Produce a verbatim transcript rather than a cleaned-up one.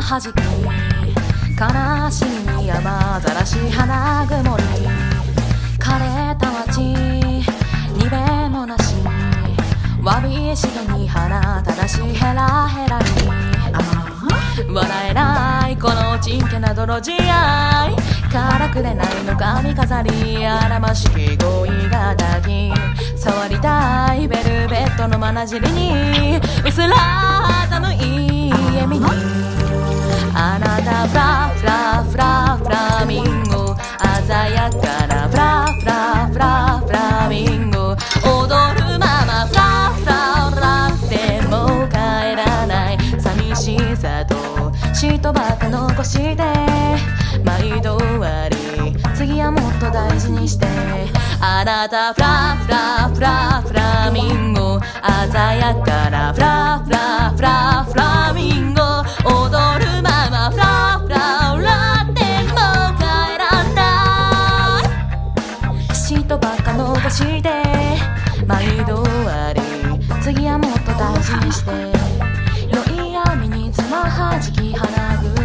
はじき悲しみに雨ざらし花曇り枯れた街にべもなしわびしげに花ただしヘラヘラに笑えないこのちんけな泥仕合からくれないの髪飾りあらましき恋が抱き触りたいベルベットのまなじりにうすら寒い笑みにあなたフラフラフラフラミンゴ鮮やかなフラフラフラフラミンゴ踊るままフラフラフラってもう帰らない寂しさと嫉妬ばっか残して毎度終わり次はもっと大事にしてあなたフラフラフラフラミンゴ鮮やかなフラフラフラフラミンゴ踊るままフラフラフラってもう帰らない嫉妬ばっか残して毎度終わり次はもっと大事にして良い闇につまはじき花ぐ